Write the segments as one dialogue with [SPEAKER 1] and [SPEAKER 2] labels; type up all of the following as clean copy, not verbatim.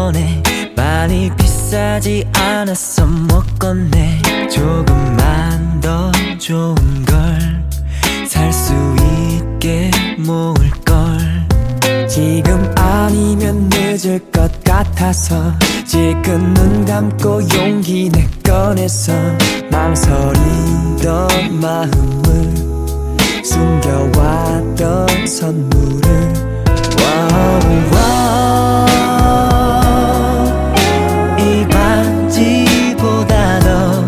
[SPEAKER 1] 꺼내. 많이 비싸지 않았어 못 건네. 조금만 더 좋은 걸 살 수 있게 모을걸. 지금 아니면 늦을 것 같아서 지금 눈 감고 용기 내 꺼냈어. 망설이던 마음을 숨겨왔던 선물을. 이 반지보다 더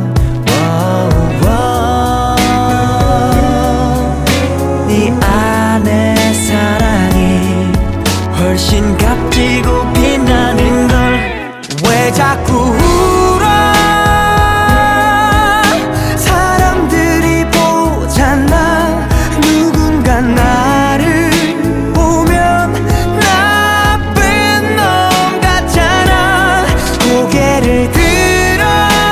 [SPEAKER 1] 네 안에 사랑이 훨씬 값지고 빛나는 걸. 왜 자꾸 울어. 사람들이 보잖아. 누군가 나를 보면 나쁜 놈 같잖아. 고개를 들어.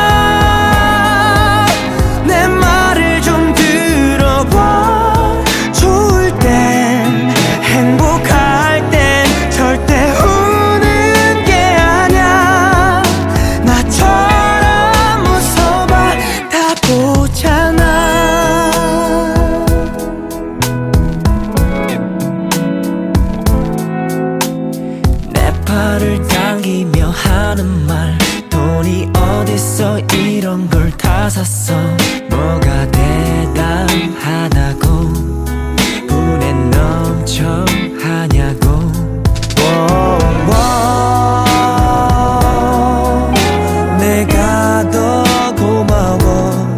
[SPEAKER 1] 내 말을 좀 들어봐. 좋을 땐 행복할 땐 절대 우는 게 아냐. 나처럼 웃어봐. 다 보잖아. 내 팔을 당기며 하는 말. 돈이 어딨어 이런 걸 다 샀어. 뭐가 대단하다고 분에 넘쳐 하냐고. 내가 더 고마워.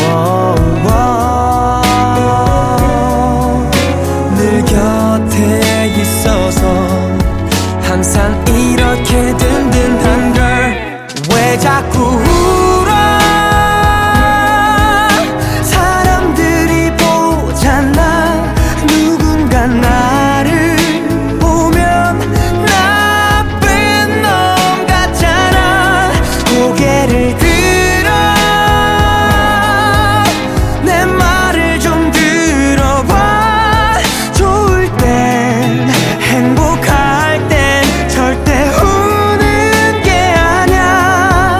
[SPEAKER 1] 늘 곁에 있어서 항상 이렇게 든든한 걸. 왜 자꾸 울어. 사람들이 보잖아. 누군가 나를 보면 나쁜 놈 같잖아. 고개를 들어. 내 말을 좀 들어봐. 좋을 땐 행복할 땐 절대 우는 게 아냐.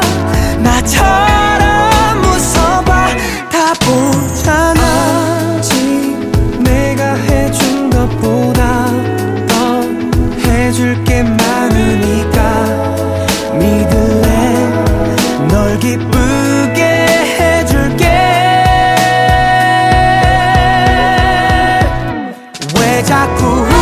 [SPEAKER 1] 나처럼 웃어봐. 다 보잖아. 아직 내가 해준 것보다 더 해줄 게 많으니까 믿을래. 널 기쁘게 해줄게. 왜 자꾸